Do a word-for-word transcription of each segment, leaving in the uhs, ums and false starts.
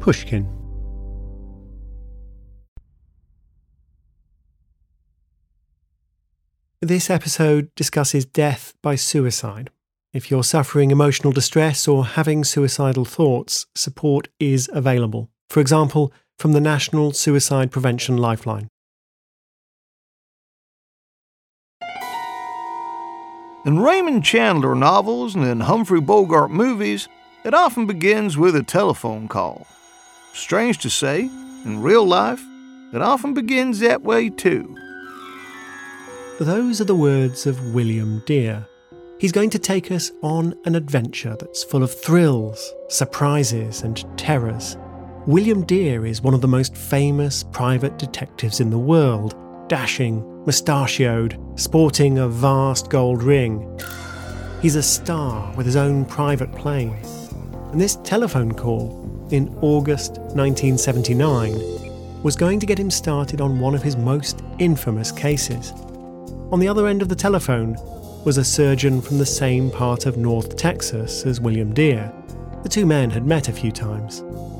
Pushkin. This episode discusses death by suicide. If you're suffering emotional distress or having suicidal thoughts, support is available. For example, from the National Suicide Prevention Lifeline. In Raymond Chandler novels and in Humphrey Bogart movies, it often begins with a telephone call. Strange to say, in real life, it often begins that way too. Those are the words of William Dear. He's going to take us on an adventure that's full of thrills, surprises and terrors. William Dear is one of the most famous private detectives in the world, dashing, mustachioed, sporting a vast gold ring. He's a star with his own private plane. And this telephone call, in August nineteen seventy-nine, was going to get him started on one of his most infamous cases. On the other end of the telephone was a surgeon from the same part of North Texas as William Dear. The two men had met a few times.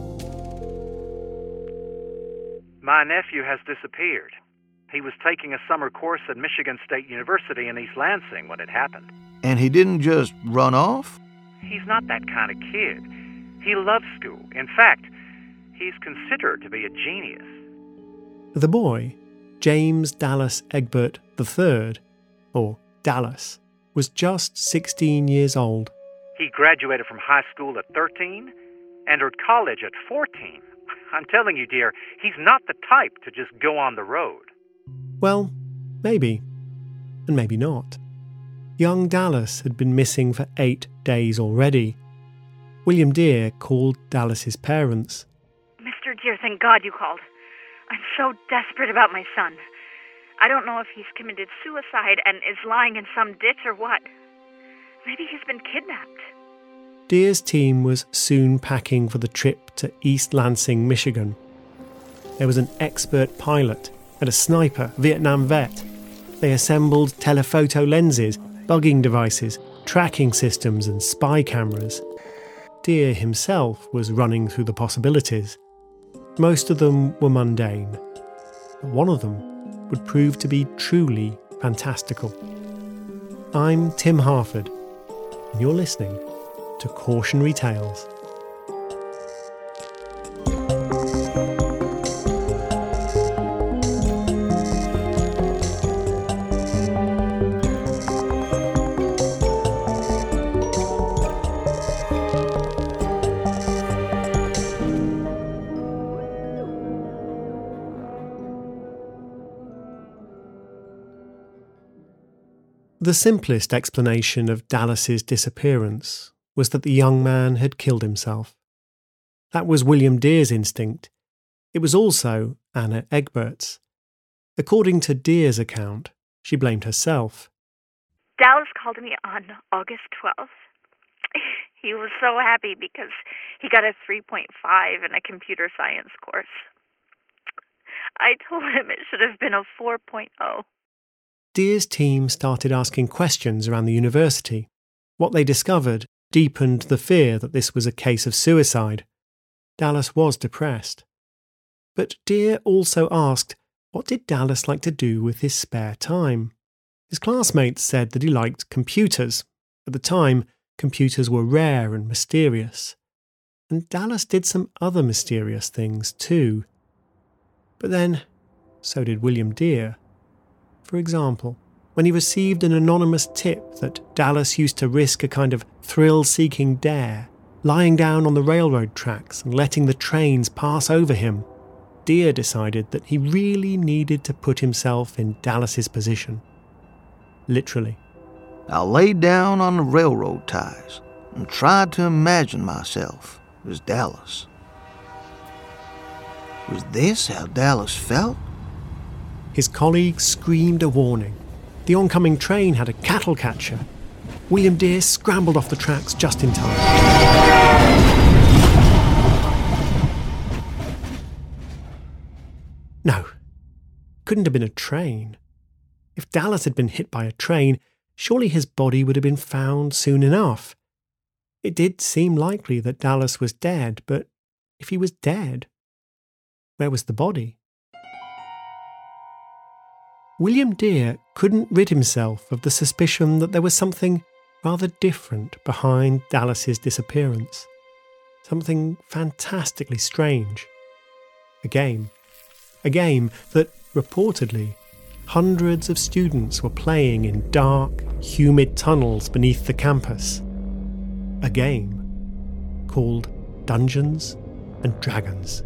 My nephew has disappeared. He was taking a summer course at Michigan State University in East Lansing when it happened. And he didn't just run off? He's not that kind of kid. He loves school. In fact, he's considered to be a genius. The boy, James Dallas Egbert the third, or Dallas, was just sixteen years old. He graduated from high school at thirteen, entered college at fourteen. I'm telling you, dear, he's not the type to just go on the road. Well, maybe, and maybe not. Young Dallas had been missing for eight days already. William Dear called Dallas's parents. Mister Dear, thank God you called. I'm so desperate about my son. I don't know if he's committed suicide and is lying in some ditch or what. Maybe he's been kidnapped. Dear's team was soon packing for the trip to East Lansing, Michigan. There was an expert pilot and a sniper, Vietnam vet. They assembled telephoto lenses, bugging devices, tracking systems and spy cameras. Dear himself was running through the possibilities. Most of them were mundane, but one of them would prove to be truly fantastical. I'm Tim Harford, and you're listening to Cautionary Tales. The simplest explanation of Dallas's disappearance was that the young man had killed himself. That was William Dear's instinct. It was also Anna Egbert's. According to Dear's account, she blamed herself. Dallas called me on August twelfth. He was so happy because he got a three point five in a computer science course. I told him it should have been a four point oh. Dear's team started asking questions around the university. What they discovered deepened the fear that this was a case of suicide. Dallas was depressed. But Dear also asked, what did Dallas like to do with his spare time? His classmates said that he liked computers. At the time, computers were rare and mysterious. And Dallas did some other mysterious things too. But then, so did William Dear. For example, when he received an anonymous tip that Dallas used to risk a kind of thrill-seeking dare, lying down on the railroad tracks and letting the trains pass over him, Dear decided that he really needed to put himself in Dallas's position. Literally. I laid down on the railroad ties and tried to imagine myself as Dallas. Was this how Dallas felt? His colleagues screamed a warning. The oncoming train had a cattle catcher. William Dear scrambled off the tracks just in time. No, couldn't have been a train. If Dallas had been hit by a train, surely his body would have been found soon enough. It did seem likely that Dallas was dead, but if he was dead? Where was the body? William Dear couldn't rid himself of the suspicion that there was something rather different behind Dallas's disappearance. Something fantastically strange. A game. A game that, reportedly, hundreds of students were playing in dark, humid tunnels beneath the campus. A game called Dungeons and Dragons.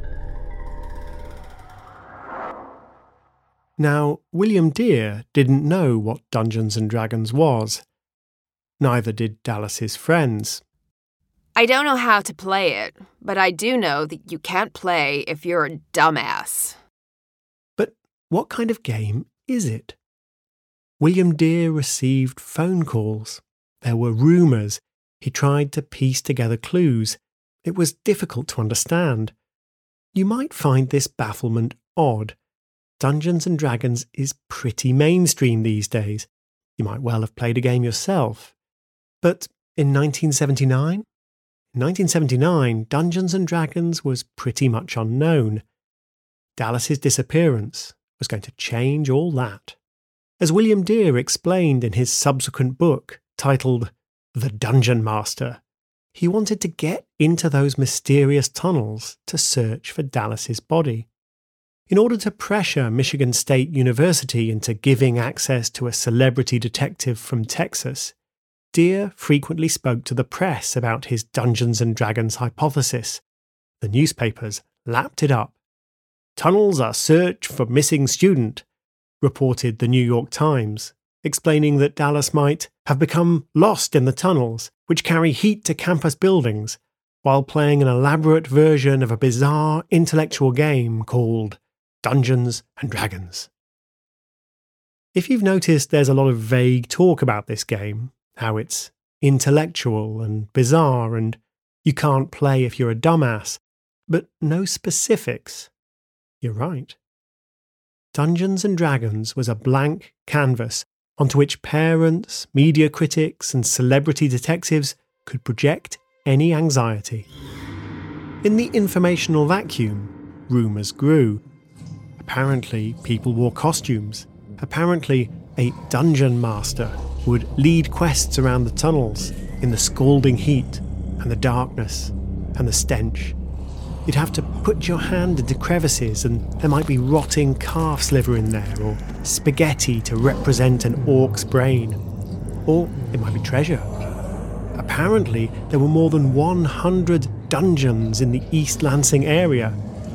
Now, William Dear didn't know what Dungeons and Dragons was. Neither did Dallas's friends. I don't know how to play it, but I do know that you can't play if you're a dumbass. But what kind of game is it? William Dear received phone calls. There were rumours. He tried to piece together clues. It was difficult to understand. You might find this bafflement odd. Dungeons and Dragons is pretty mainstream these days. You might well have played a game yourself. But in nineteen seventy-nine? In nineteen seventy-nine, Dungeons and Dragons was pretty much unknown. Dallas's disappearance was going to change all that. As William Dear explained in his subsequent book, titled The Dungeon Master, he wanted to get into those mysterious tunnels to search for Dallas's body. In order to pressure Michigan State University into giving access to a celebrity detective from Texas, Dear frequently spoke to the press about his Dungeons and Dragons hypothesis. The newspapers lapped it up. "Tunnels are search for missing student," reported the New York Times, explaining that Dallas might have become lost in the tunnels, which carry heat to campus buildings, while playing an elaborate version of a bizarre intellectual game called Dungeons and Dragons. If you've noticed, there's a lot of vague talk about this game, how it's intellectual and bizarre and you can't play if you're a dumbass, but no specifics. You're right. Dungeons and Dragons was a blank canvas onto which parents, media critics and celebrity detectives could project any anxiety. In the informational vacuum, rumours grew. Apparently, people wore costumes. Apparently, a dungeon master would lead quests around the tunnels in the scalding heat and the darkness and the stench. You'd have to put your hand into crevices and there might be rotting calf's liver in there, or spaghetti to represent an orc's brain. Or it might be treasure. Apparently, there were more than one hundred dungeons in the East Lansing area.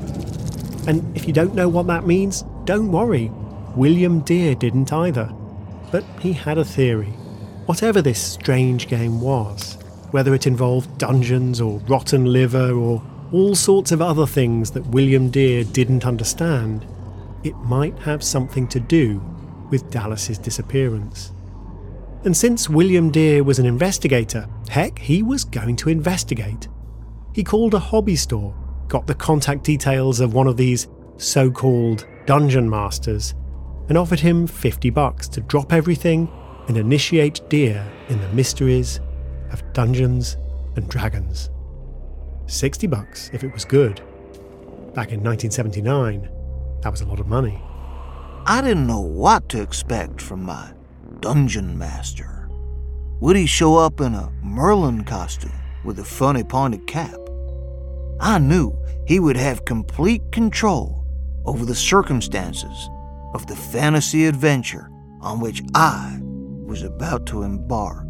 And if you don't know what that means, don't worry. William Dear didn't either. But he had a theory. Whatever this strange game was, whether it involved dungeons or rotten liver or all sorts of other things that William Dear didn't understand, it might have something to do with Dallas's disappearance. And since William Dear was an investigator, heck, he was going to investigate. He called a hobby store, got the contact details of one of these so-called dungeon masters, and offered him fifty bucks to drop everything and initiate Dear in the mysteries of Dungeons and Dragons. sixty bucks if it was good. Back in nineteen seventy-nine, that was a lot of money. I didn't know what to expect from my dungeon master. Would he show up in a Merlin costume with a funny pointed cap? I knew he would have complete control over the circumstances of the fantasy adventure on which I was about to embark.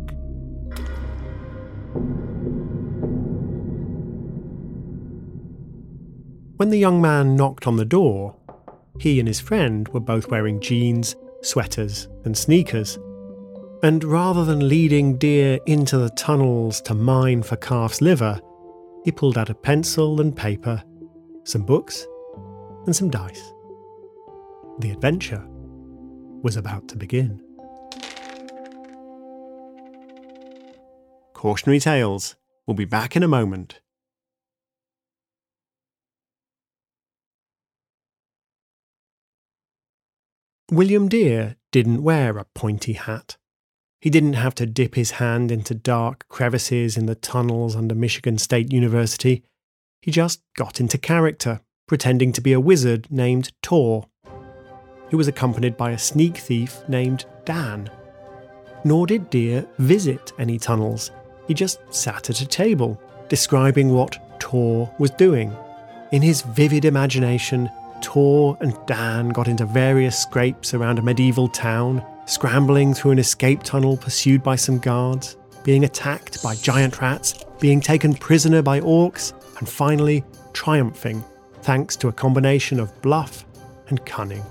When the young man knocked on the door, he and his friend were both wearing jeans, sweaters, and sneakers. And rather than leading Dear into the tunnels to mine for calf's liver, he pulled out a pencil and paper, some books, and some dice. The adventure was about to begin. Cautionary Tales will be back in a moment. William Dear didn't wear a pointy hat. He didn't have to dip his hand into dark crevices in the tunnels under Michigan State University. He just got into character, pretending to be a wizard named Tor, who was accompanied by a sneak thief named Dan. Nor did Deer visit any tunnels. He just sat at a table, describing what Tor was doing. In his vivid imagination, Tor and Dan got into various scrapes around a medieval town, scrambling through an escape tunnel pursued by some guards, being attacked by giant rats, being taken prisoner by orcs, and finally triumphing thanks to a combination of bluff and cunning.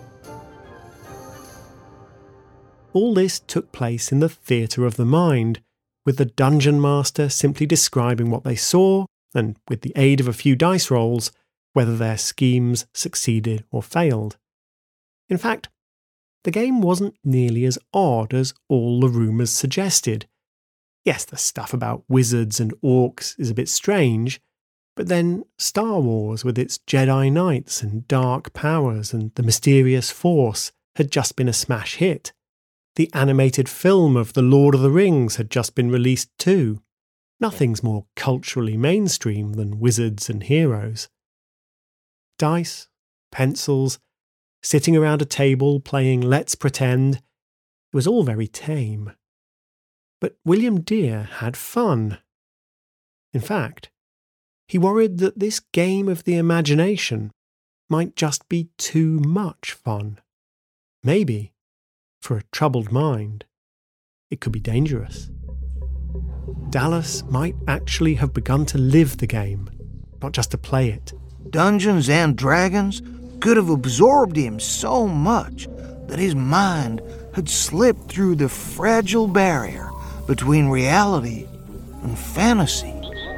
All this took place in the theatre of the mind, with the dungeon master simply describing what they saw, and with the aid of a few dice rolls, whether their schemes succeeded or failed. In fact, the game wasn't nearly as odd as all the rumours suggested. Yes, the stuff about wizards and orcs is a bit strange, but then Star Wars with its Jedi Knights and dark powers and the mysterious Force had just been a smash hit. The animated film of The Lord of the Rings had just been released too. Nothing's more culturally mainstream than wizards and heroes. Dice, pencils, sitting around a table playing Let's Pretend, it was all very tame. But William Dear had fun. In fact, he worried that this game of the imagination might just be too much fun. Maybe, for a troubled mind, it could be dangerous. Dallas might actually have begun to live the game, not just to play it. Dungeons and Dragons could have absorbed him so much that his mind had slipped through the fragile barrier between reality and fantasy.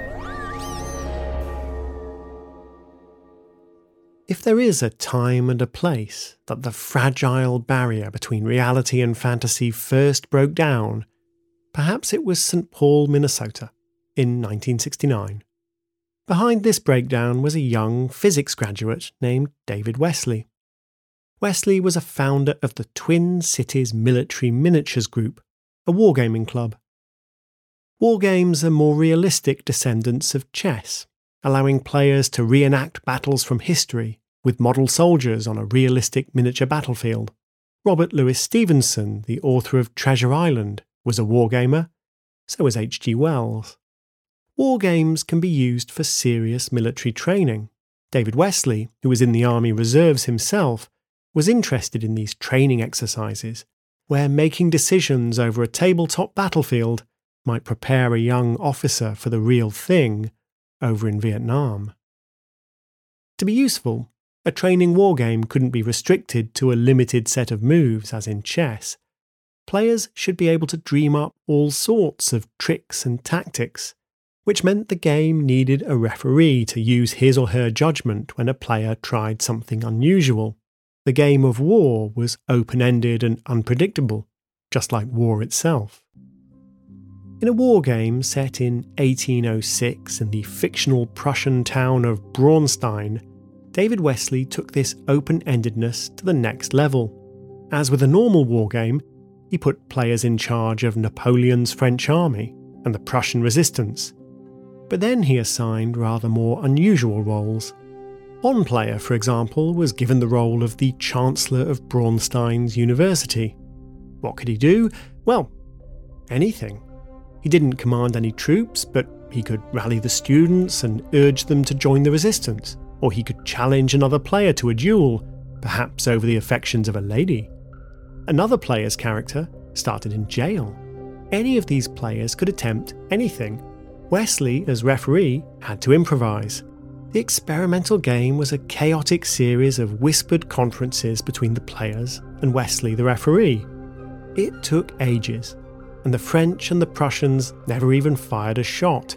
If there is a time and a place that the fragile barrier between reality and fantasy first broke down, perhaps it was Saint Paul, Minnesota, in nineteen sixty-nine. Behind this breakdown was a young physics graduate named David Wesley. Wesley was a founder of the Twin Cities Military Miniatures Group, a wargaming club. Wargames are more realistic descendants of chess, allowing players to reenact battles from history with model soldiers on a realistic miniature battlefield. Robert Louis Stevenson, the author of Treasure Island, was a wargamer, so was H G Wells. Wargames can be used for serious military training. David Wesley, who was in the Army Reserves himself, was interested in these training exercises, where making decisions over a tabletop battlefield might prepare a young officer for the real thing over in Vietnam. To be useful, a training wargame couldn't be restricted to a limited set of moves as in chess. Players should be able to dream up all sorts of tricks and tactics, which meant the game needed a referee to use his or her judgment when a player tried something unusual. The game of war was open-ended and unpredictable, just like war itself. In a war game set in eighteen oh six in the fictional Prussian town of Braunstein, David Wesley took this open-endedness to the next level. As with a normal war game, he put players in charge of Napoleon's French army and the Prussian resistance. But then he assigned rather more unusual roles. One player, for example, was given the role of the Chancellor of Braunstein's University. What could he do? Well, anything. He didn't command any troops, but he could rally the students and urge them to join the resistance, or he could challenge another player to a duel, perhaps over the affections of a lady. Another player's character started in jail. Any of these players could attempt anything. Wesley, as referee, had to improvise. The experimental game was a chaotic series of whispered conferences between the players and Wesley, the referee. It took ages, and the French and the Prussians never even fired a shot.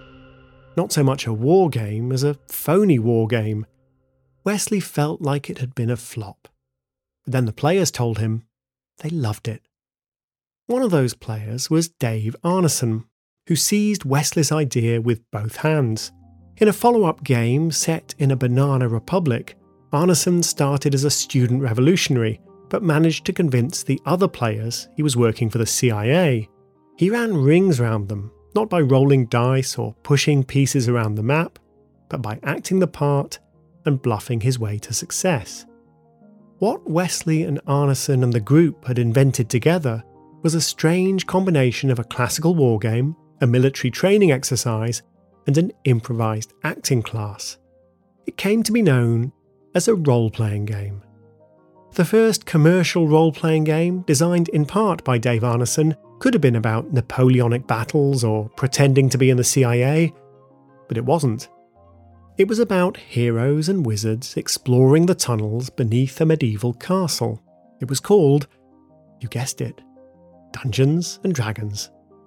Not so much a war game as a phony war game. Wesley felt like it had been a flop. But then the players told him they loved it. One of those players was Dave Arneson, who seized Wesley's idea with both hands. In a follow-up game set in a banana republic, Arneson started as a student revolutionary, but managed to convince the other players he was working for the C I A. He ran rings round them, not by rolling dice or pushing pieces around the map, but by acting the part and bluffing his way to success. What Wesley and Arneson and the group had invented together was a strange combination of a classical war game, a military training exercise, and an improvised acting class. It came to be known as a role-playing game. The first commercial role-playing game, designed in part by Dave Arneson, could have been about Napoleonic battles or pretending to be in the C I A, but it wasn't. It was about heroes and wizards exploring the tunnels beneath a medieval castle. It was called, you guessed it, Dungeons and Dragons.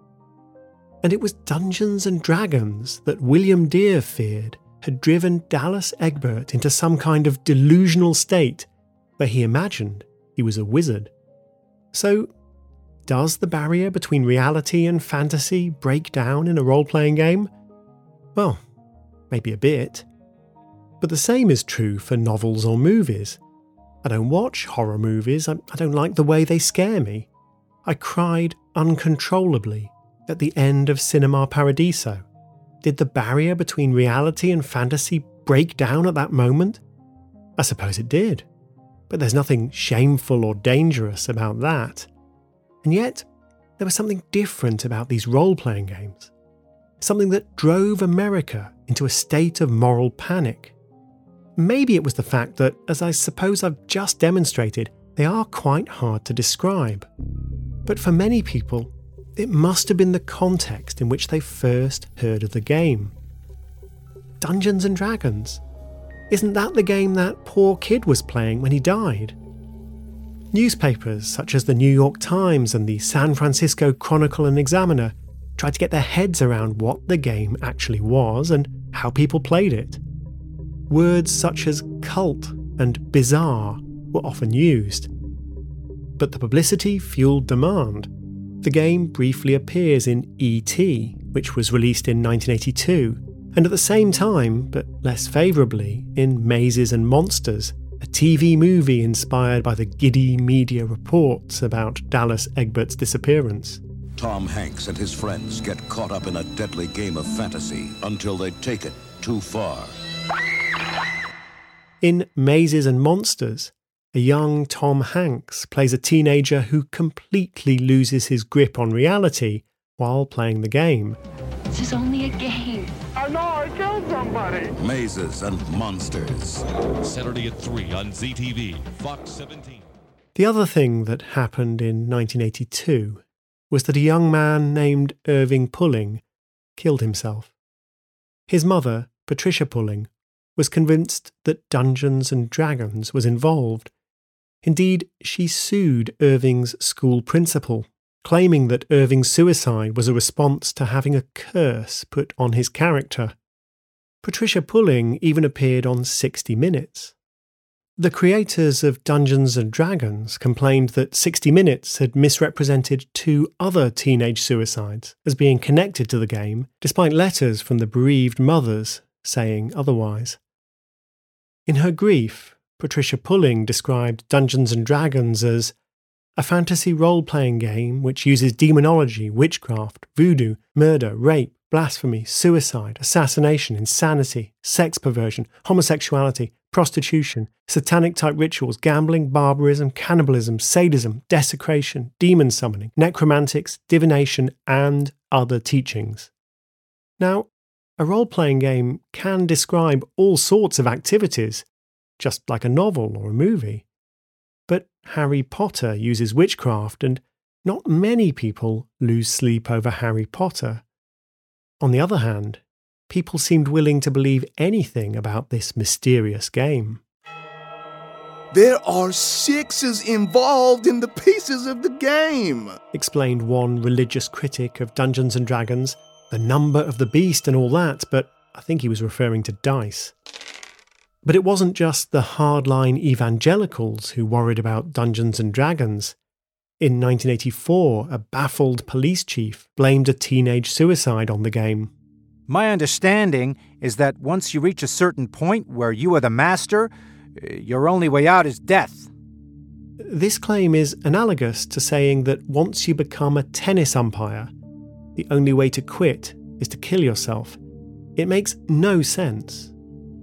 And it was Dungeons and Dragons that William Dear feared had driven Dallas Egbert into some kind of delusional state where he imagined he was a wizard. So, does the barrier between reality and fantasy break down in a role-playing game? Well, maybe a bit. But the same is true for novels or movies. I don't watch horror movies, I, I don't like the way they scare me. I cried uncontrollably at the end of Cinema Paradiso. Did the barrier between reality and fantasy break down at that moment? I suppose it did. But there's nothing shameful or dangerous about that. And yet, there was something different about these role-playing games. Something that drove America into a state of moral panic. Maybe it was the fact that, as I suppose I've just demonstrated, they are quite hard to describe. But for many people, it must have been the context in which they first heard of the game. Dungeons and Dragons. Isn't that the game that poor kid was playing when he died? Newspapers such as the New York Times and the San Francisco Chronicle and Examiner tried to get their heads around what the game actually was and how people played it. Words such as cult and bizarre were often used. But the publicity fueled demand. The game briefly appears in E T, which was released in nineteen eighty-two, and at the same time, but less favourably, in Mazes and Monsters, a T V movie inspired by the giddy media reports about Dallas Egbert's disappearance. Tom Hanks and his friends get caught up in a deadly game of fantasy until they take it too far. In Mazes and Monsters, a young Tom Hanks plays a teenager who completely loses his grip on reality while playing the game. This is only a game. I know I killed somebody. Mazes and Monsters. Saturday at three on Z T V, Fox seventeen. The other thing that happened in nineteen eighty-two was that a young man named Irving Pulling killed himself. His mother, Patricia Pulling, was convinced that Dungeons and Dragons was involved. Indeed, she sued Irving's school principal, claiming that Irving's suicide was a response to having a curse put on his character. Patricia Pulling even appeared on sixty minutes. The creators of Dungeons and Dragons complained that sixty minutes had misrepresented two other teenage suicides as being connected to the game, despite letters from the bereaved mothers saying otherwise. In her grief, Patricia Pulling described Dungeons and Dragons as a fantasy role-playing game which uses demonology, witchcraft, voodoo, murder, rape, blasphemy, suicide, assassination, insanity, sex perversion, homosexuality, prostitution, satanic-type rituals, gambling, barbarism, cannibalism, sadism, desecration, demon summoning, necromantics, divination, and other teachings. Now, a role-playing game can describe all sorts of activities, just like a novel or a movie. But Harry Potter uses witchcraft, and not many people lose sleep over Harry Potter. On the other hand, people seemed willing to believe anything about this mysterious game. There are sixes involved in the pieces of the game, explained one religious critic of Dungeons and Dragons. The number of the beast and all that, but I think he was referring to dice. But it wasn't just the hardline evangelicals who worried about Dungeons and Dragons. In nineteen eighty-four, a baffled police chief blamed a teenage suicide on the game. My understanding is that once you reach a certain point where you are the master, your only way out is death. This claim is analogous to saying that once you become a tennis umpire, the only way to quit is to kill yourself. It makes no sense,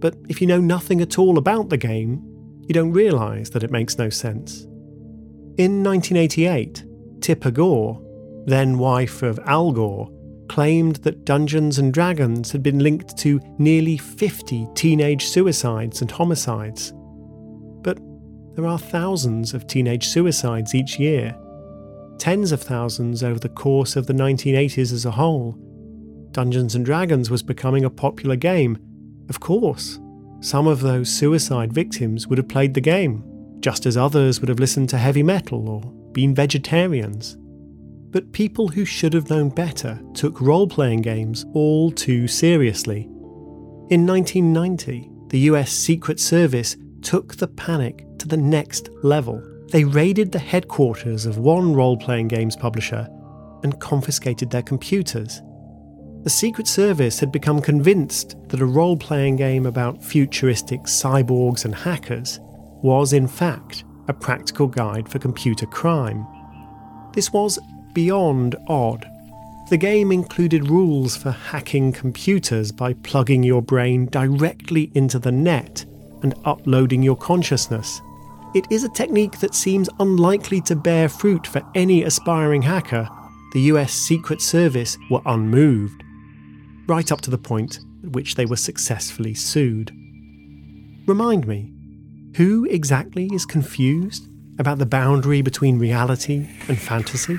But if you know nothing at all about the game, you don't realise that it makes no sense. In nineteen eighty-eight, Tipper Gore, then wife of Al Gore, claimed that Dungeons and Dragons had been linked to nearly fifty teenage suicides and homicides. But there are thousands of teenage suicides each year, tens of thousands over the course of the nineteen eighties as a whole. Dungeons and Dragons was becoming a popular game. Of course, some of those suicide victims would have played the game, just as others would have listened to heavy metal or been vegetarians. But people who should have known better took role-playing games all too seriously. In nineteen ninety, the U S Secret Service took the panic to the next level. They raided the headquarters of one role-playing games publisher and confiscated their computers. The Secret Service had become convinced that a role-playing game about futuristic cyborgs and hackers was, in fact, a practical guide for computer crime. This was beyond odd. The game included rules for hacking computers by plugging your brain directly into the net and uploading your consciousness. It is a technique that seems unlikely to bear fruit for any aspiring hacker. The U S Secret Service were unmoved, right up to the point at which they were successfully sued. Remind me, who exactly is confused about the boundary between reality and fantasy?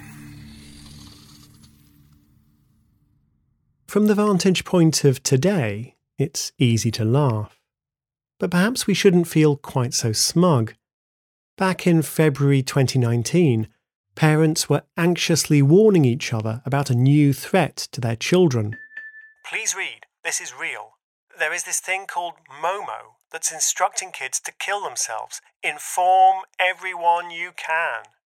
From the vantage point of today, it's easy to laugh. But perhaps we shouldn't feel quite so smug. Back in February twenty nineteen, parents were anxiously warning each other about a new threat to their children. Please read, this is real. There is this thing called Momo that's instructing kids to kill themselves. Inform everyone you can.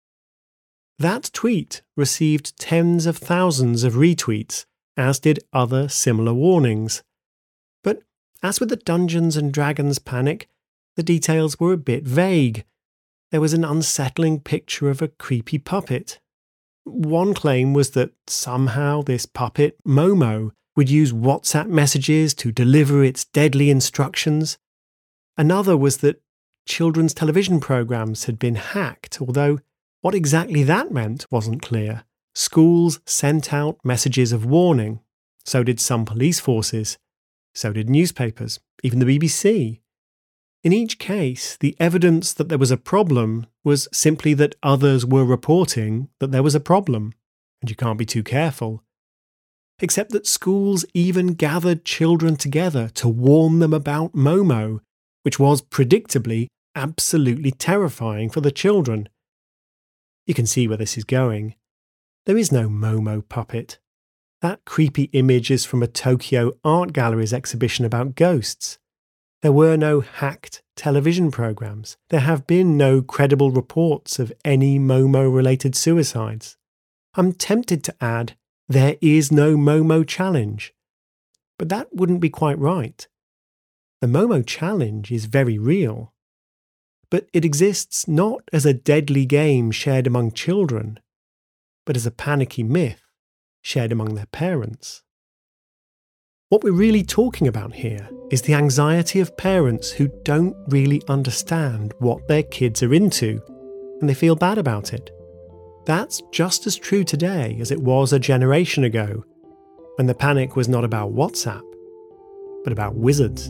That tweet received tens of thousands of retweets, as did other similar warnings. But as with the Dungeons and Dragons panic, the details were a bit vague. There was an unsettling picture of a creepy puppet. One claim was that somehow this puppet, Momo, would use WhatsApp messages to deliver its deadly instructions. Another was that children's television programs had been hacked, although what exactly that meant wasn't clear. Schools sent out messages of warning. So did some police forces. So did newspapers, even the B B C. In each case, the evidence that there was a problem was simply that others were reporting that there was a problem, and you can't be too careful. Except that schools even gathered children together to warn them about Momo, which was predictably absolutely terrifying for the children. You can see where this is going. There is no Momo puppet. That creepy image is from a Tokyo Art Gallery's exhibition about ghosts. There were no hacked television programs. There have been no credible reports of any Momo-related suicides. I'm tempted to add, there is no Momo challenge. But that wouldn't be quite right. The Momo challenge is very real. But it exists not as a deadly game shared among children, but as a panicky myth shared among their parents. What we're really talking about here is the anxiety of parents who don't really understand what their kids are into, and they feel bad about it. That's just as true today as it was a generation ago, when the panic was not about WhatsApp, but about wizards.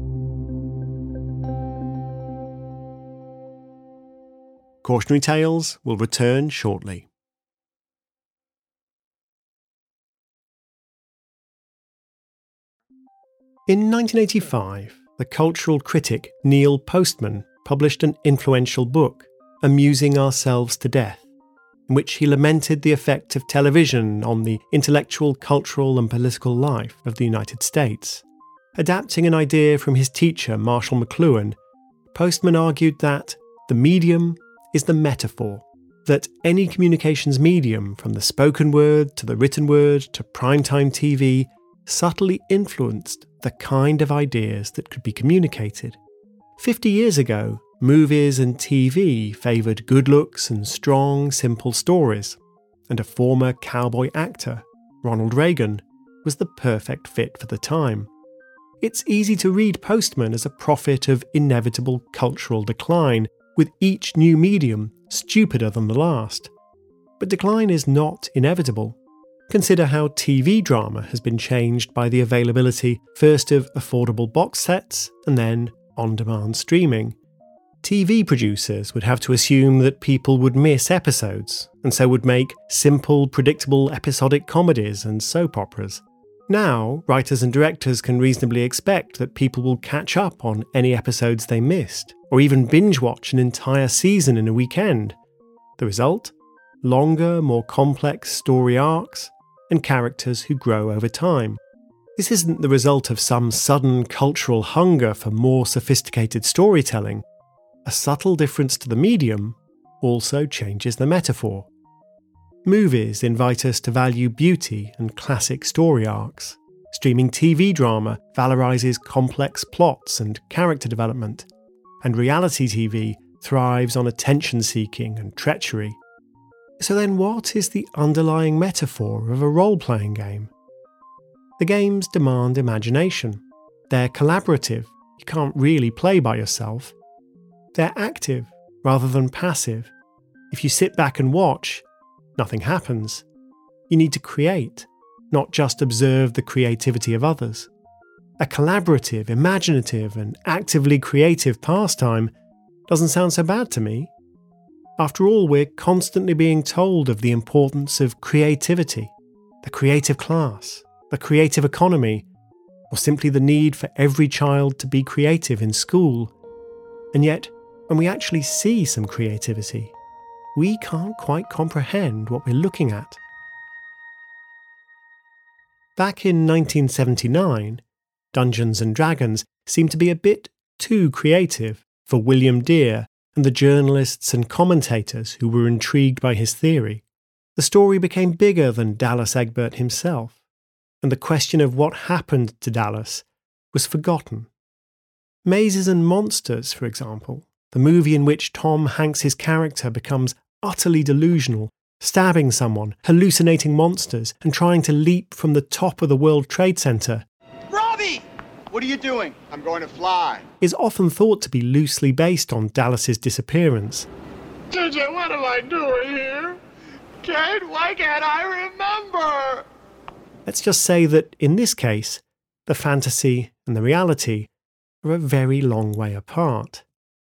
Cautionary Tales will return shortly. In nineteen eighty-five, the cultural critic Neil Postman published an influential book, Amusing Ourselves to Death, in which he lamented the effect of television on the intellectual, cultural and political life of the United States. Adapting an idea from his teacher Marshall McLuhan, Postman argued that the medium is the metaphor, that any communications medium, from the spoken word to the written word to primetime T V, subtly influenced the kind of ideas that could be communicated. Fifty years ago, movies and T V favoured good looks and strong, simple stories, and a former cowboy actor, Ronald Reagan, was the perfect fit for the time. It's easy to read Postman as a prophet of inevitable cultural decline, with each new medium stupider than the last. But decline is not inevitable. Consider how T V drama has been changed by the availability first of affordable box sets and then on-demand streaming. T V producers would have to assume that people would miss episodes, and so would make simple, predictable episodic comedies and soap operas. Now, writers and directors can reasonably expect that people will catch up on any episodes they missed, or even binge-watch an entire season in a weekend. The result? Longer, more complex story arcs, and characters who grow over time. This isn't the result of some sudden cultural hunger for more sophisticated storytelling. A subtle difference to the medium also changes the metaphor. Movies invite us to value beauty and classic story arcs. Streaming T V drama valorizes complex plots and character development. And reality T V thrives on attention-seeking and treachery. So then what is the underlying metaphor of a role-playing game? The games demand imagination. They're collaborative. You can't really play by yourself. They're active rather than passive. If you sit back and watch, nothing happens. You need to create, not just observe the creativity of others. A collaborative, imaginative, and actively creative pastime doesn't sound so bad to me. After all, we're constantly being told of the importance of creativity, the creative class, the creative economy, or simply the need for every child to be creative in school. And yet, when we actually see some creativity, we can't quite comprehend what we're looking at. Back in nineteen seventy-nine, Dungeons and Dragons seemed to be a bit too creative for William Dear and the journalists and commentators who were intrigued by his theory. The story became bigger than Dallas Egbert himself, and the question of what happened to Dallas was forgotten. Mazes and Monsters, for example, the movie in which Tom Hanks's character becomes utterly delusional, stabbing someone, hallucinating monsters, and trying to leap from the top of the World Trade Center, Robbie! What are you doing? I'm going to fly. Is often thought to be loosely based on Dallas's disappearance. J J, what am I doing here? Kate, why can't I remember? Let's just say that in this case, the fantasy and the reality are a very long way apart.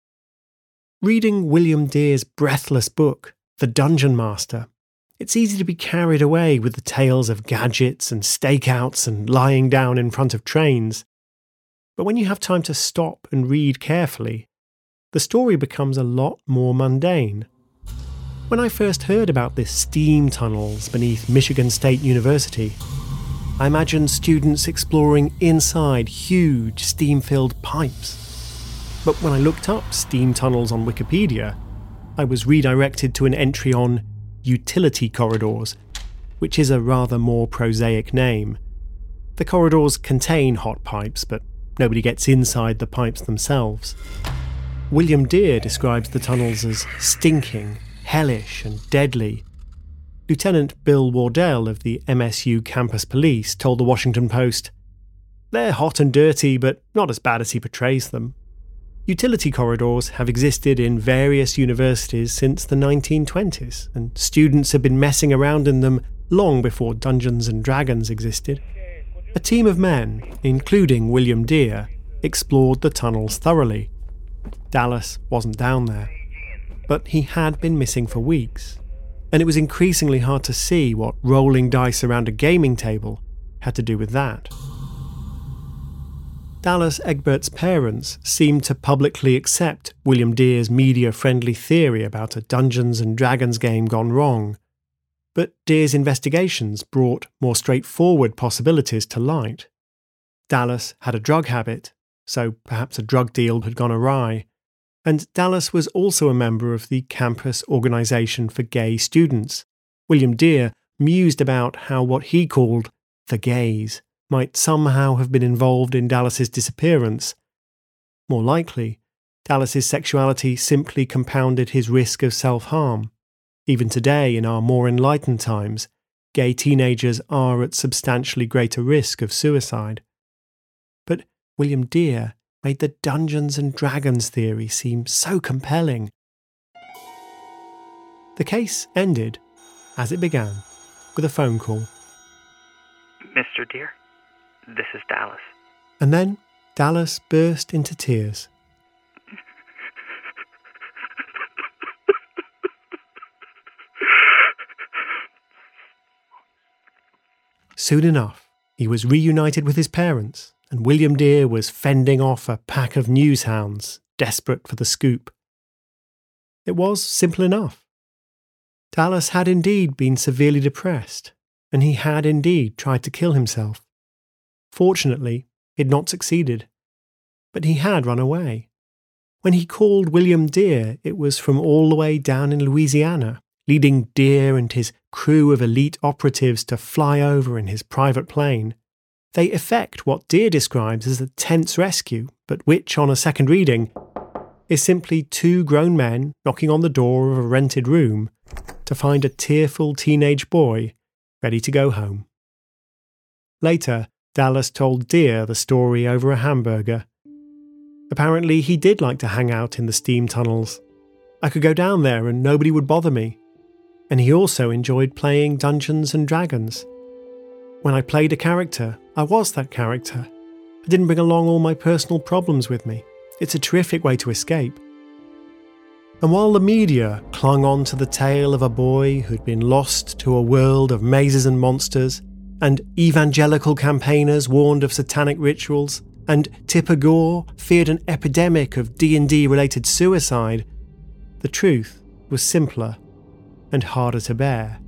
Reading William Dear's breathless book, The Dungeon Master, it's easy to be carried away with the tales of gadgets and stakeouts and lying down in front of trains. But when you have time to stop and read carefully, the story becomes a lot more mundane. When I first heard about the steam tunnels beneath Michigan State University, I imagined students exploring inside huge steam-filled pipes. But when I looked up steam tunnels on Wikipedia, I was redirected to an entry on utility corridors, which is a rather more prosaic name. The corridors contain hot pipes, but nobody gets inside the pipes themselves. William Dear describes the tunnels as stinking, hellish, and deadly. Lieutenant Bill Wardell of the M S U Campus Police told the Washington Post, "They're hot and dirty, but not as bad as he portrays them." Utility corridors have existed in various universities since the nineteen twenties, and students have been messing around in them long before Dungeons and Dragons existed. A team of men, including William Dear, explored the tunnels thoroughly. Dallas wasn't down there, but he had been missing for weeks, and it was increasingly hard to see what rolling dice around a gaming table had to do with that. Dallas Egbert's parents seemed to publicly accept William Dear's media-friendly theory about a Dungeons and Dragons game gone wrong, but Dear's investigations brought more straightforward possibilities to light. Dallas had a drug habit, so perhaps a drug deal had gone awry, and Dallas was also a member of the campus organisation for gay students. William Dear mused about how what he called the gays might somehow have been involved in Dallas's disappearance. More likely, Dallas's sexuality simply compounded his risk of self-harm. Even today, in our more enlightened times, gay teenagers are at substantially greater risk of suicide. But William Dear made the Dungeons and Dragons theory seem so compelling. The case ended, as it began, with a phone call. Mister Dear, this is Dallas. And then Dallas burst into tears. Soon enough, he was reunited with his parents, and William Dear was fending off a pack of news hounds, desperate for the scoop. It was simple enough. Dallas had indeed been severely depressed, and he had indeed tried to kill himself. Fortunately, he had not succeeded, but he had run away. When he called William Dear, it was from all the way down in Louisiana, leading Dear and his crew of elite operatives to fly over in his private plane. They effect what Dear describes as a tense rescue, but which, on a second reading, is simply two grown men knocking on the door of a rented room to find a tearful teenage boy ready to go home. Later, Dallas told Dear the story over a hamburger. Apparently, he did like to hang out in the steam tunnels. I could go down there and nobody would bother me. And he also enjoyed playing Dungeons and Dragons. When I played a character, I was that character. I didn't bring along all my personal problems with me. It's a terrific way to escape. And while the media clung on to the tale of a boy who'd been lost to a world of mazes and monsters, and evangelical campaigners warned of satanic rituals, and Tipper Gore feared an epidemic of D and D related suicide, the truth was simpler and harder to bear.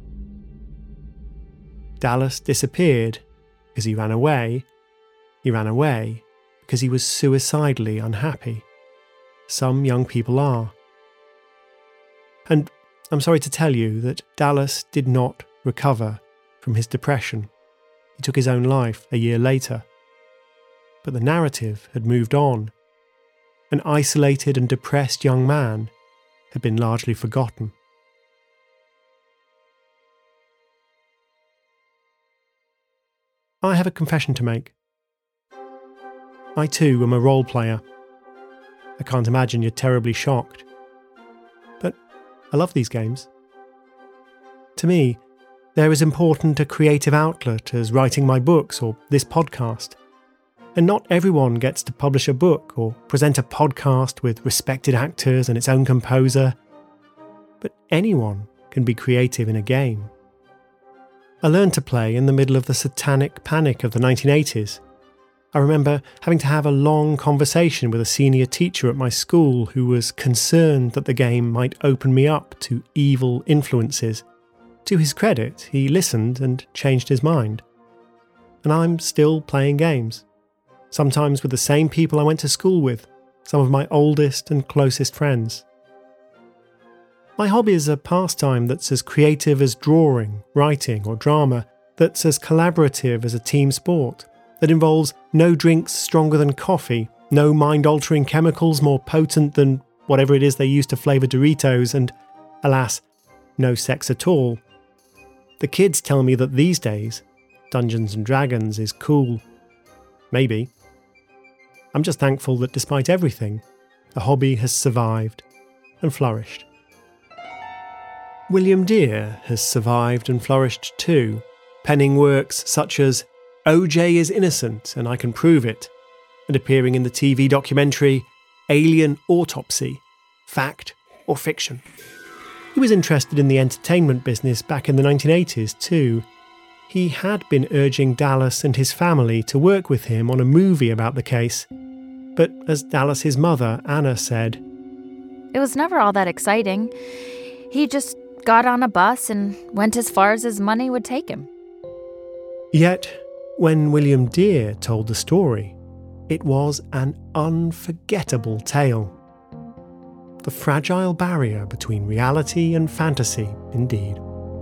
Dallas disappeared because he ran away. He ran away because he was suicidally unhappy. Some young people are. And I'm sorry to tell you that Dallas did not recover from his depression. He took his own life a year later. But the narrative had moved on. An isolated and depressed young man had been largely forgotten. I have a confession to make. I too am a role player. I can't imagine you're terribly shocked. But I love these games. To me, they're as important a creative outlet as writing my books or this podcast. And not everyone gets to publish a book or present a podcast with respected actors and its own composer. But anyone can be creative in a game. I learned to play in the middle of the satanic panic of the nineteen eighties. I remember having to have a long conversation with a senior teacher at my school who was concerned that the game might open me up to evil influences. To his credit, he listened and changed his mind. And I'm still playing games. Sometimes with the same people I went to school with, some of my oldest and closest friends. My hobby is a pastime that's as creative as drawing, writing, or drama, that's as collaborative as a team sport, that involves no drinks stronger than coffee, no mind-altering chemicals more potent than whatever it is they use to flavour Doritos, and, alas, no sex at all. The kids tell me that these days, Dungeons and Dragons is cool. Maybe. I'm just thankful that despite everything, the hobby has survived and flourished. William Dear has survived and flourished too, penning works such as O J is innocent and I can prove it, and appearing in the T V documentary Alien Autopsy, Fact or Fiction. He was interested in the entertainment business back in the nineteen eighties too. He had been urging Dallas and his family to work with him on a movie about the case, but as Dallas's mother, Anna, said, "It was never all that exciting. He just got on a bus and went as far as his money would take him." Yet, when William Dear told the story, it was an unforgettable tale. The fragile barrier between reality and fantasy, indeed.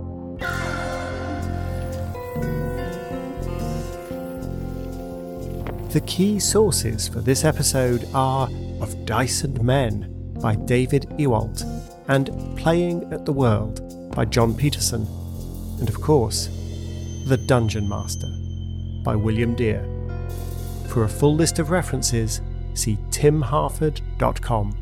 The key sources for this episode are Of Dice and Men by David Ewalt and Playing at the World by John Peterson, and of course, The Dungeon Master by William Dear. For a full list of references, see tim harford dot com.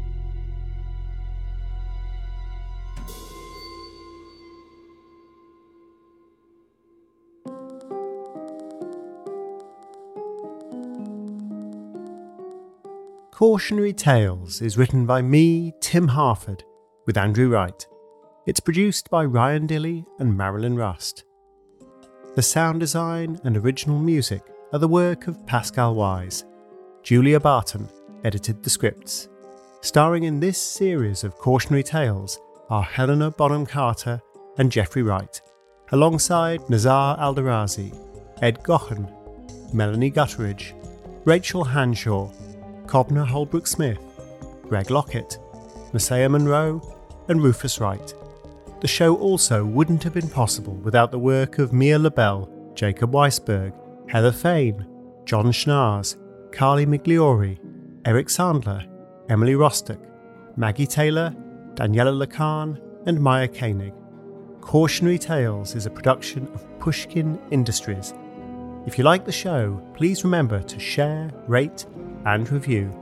Cautionary Tales is written by me, Tim Harford, with Andrew Wright. It's produced by Ryan Dilley and Marilyn Rust. The sound design and original music are the work of Pascal Wise. Julia Barton edited the scripts. Starring in this series of Cautionary Tales are Helena Bonham Carter and Jeffrey Wright, alongside Nazar Alderazi, Ed Gochen, Melanie Gutteridge, Rachel Hanshaw, Cobner Holbrook-Smith, Greg Lockett, Messiah Monroe, and Rufus Wright. The show also wouldn't have been possible without the work of Mia LaBelle, Jacob Weisberg, Heather Fain, John Schnars, Carly Migliori, Eric Sandler, Emily Rostock, Maggie Taylor, Daniela Lacan, and Maya Koenig. Cautionary Tales is a production of Pushkin Industries. If you like the show, please remember to share, rate, and review.